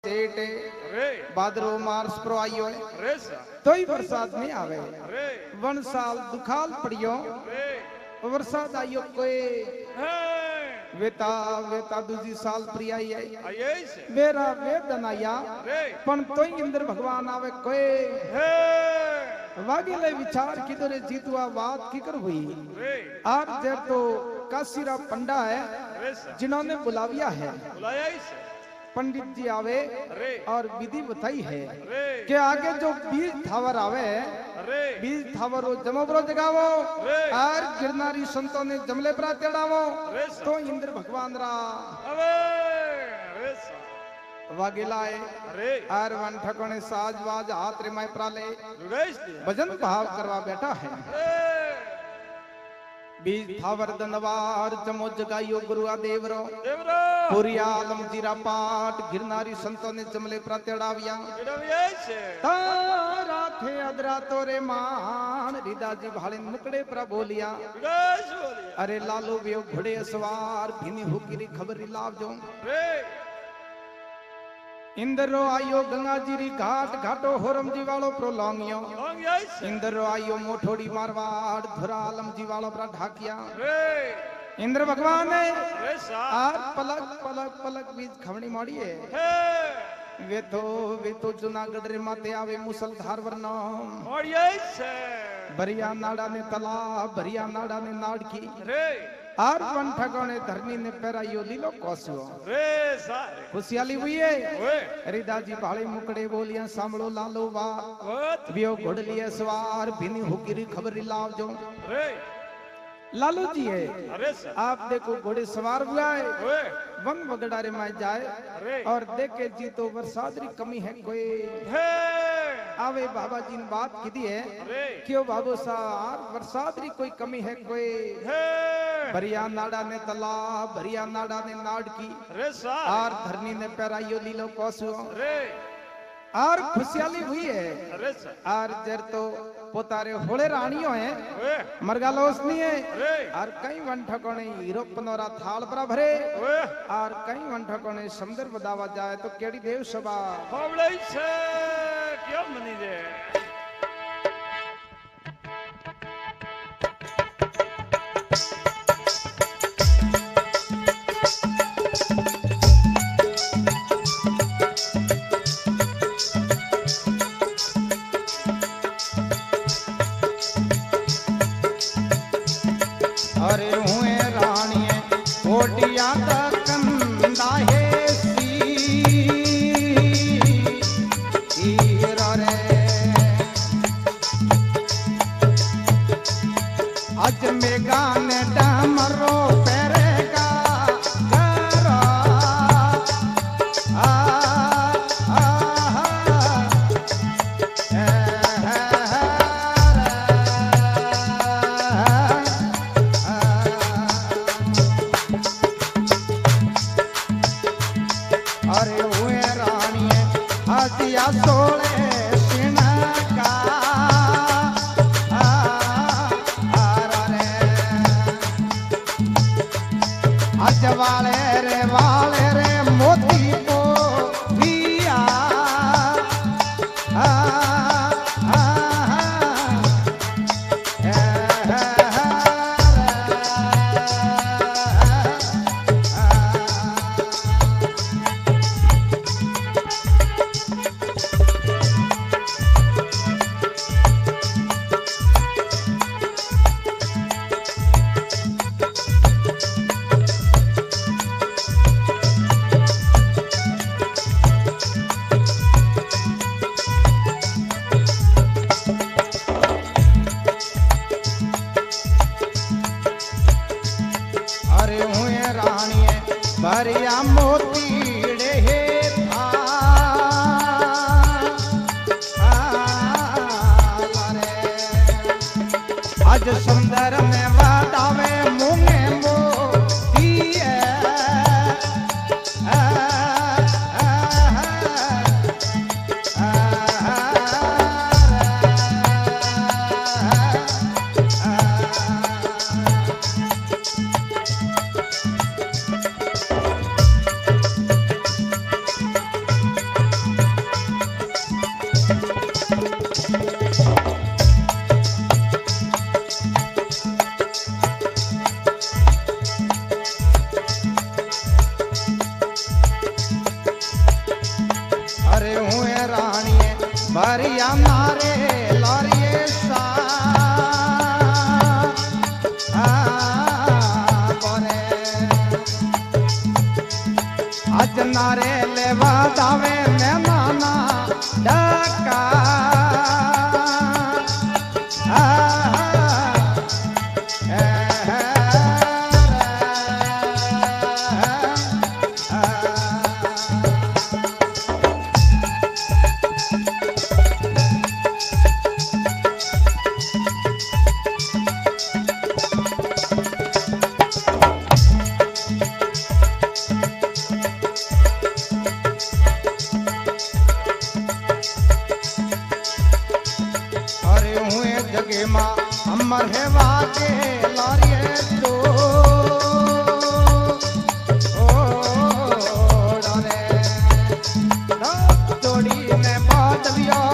जेठ भाद्रो मार्च प्रो आयो तो ही बरसात नहीं आवे। वन साल दुखाल पड़ियो बरसात आयो कोई वेता वेता दूजी साल प्रियाई है मेरा वेदन आया पण तो ही इंद्र भगवान आवे कोई वागे ले विचार किधर जीतुआ बात की कर हुई आज जब तो काशीरा पंडा है जिन्होंने बुलाविया है पंडित जी आवे और विधि बताई है कि आगे जो बीज थावर आवे बीज थावर जमोबरो जगावो और गिरनारी संतों ने जमले पर तेड़ावो तो इंद्र भगवान रा वागिलाए और वन ठकोने साजवाज हाथ रिमाय प्राले भजन भाव करवा बैठा है बीज थावर दनवार जमो जगाइयो गुरु देवरो पूरी आलम जीरा पाट गिरनारी संतों ने जमले प्रत्यड़ाविया तारा थे अदरा तोरे मान रिदाजी भाले मुकड़े पर बोलिया अरे लालो वे घोड़े सवार भिनी हुकिरी खबरी लाभ जो इंद्रो आयो गंगा जीरी घाट घाटो होरम जी वालो प्रो लौंगियो इंद्रो आयो मोठोड़ी मारवाड़ धुरा आलम जी वालो प्रा ढाकिया इंद्र भगवान ने आर पलक पलक पलक बीज खवनी माड़ी है वे तो जूनागढ़ रे माते आवे मुसलधार वरना भरिया नाड़ा ने तालाब भरिया नाड़ा ने नाड़की आर वन ठगोने धरनी ने पैरायो लीलो कोसो खुशियाली हुई है रिदाजी भाले मुकड़े बोलियां सांभळो लालो वा बियो घोड़ लिए सवार भिनी हुकिरी खबरी लाव जो लालू जी है आप देखो घोड़े सवार हुआ है वन वगड़ारे में जाए और देखे जी तो बरसात री कमी है कोई आवे बाबा जी ने बात की दी है क्यों बाबू साहब बरसात री कोई कमी है कोई भरिया नाड़ा ने तालाब भरिया नाड़ा ने नाड़की और धरनी ने पैराइयो लीलो कोसो और खुशियाली हुई है और जर तो पोतारे होले रानियों है मरगालोस नहीं है और कई वन ठकोने यूरोप नोरा थाल पर भरे और कई वन ठकोने समुद्र बदावा जाए तो केड़ी देव सभा क्यों मनी दे अरे हुए रानिए कोटिया कंदा है रे आज मेगा ने डमरो पेरेगा करा अरे हुए रानिए हसिया सोले सिनका आज वाले रे मोती को पिया अरे हुए रानिए भरिया मोतीड़े था आज सुंदर में वादावे मुंगे मोतीए भरिया मारे लरिए सा बरे आज नारे लेवा दावे में नाना डका जगे माँ अमर है वाके लारिए तो ओ डाले जोड़ी में बात लिया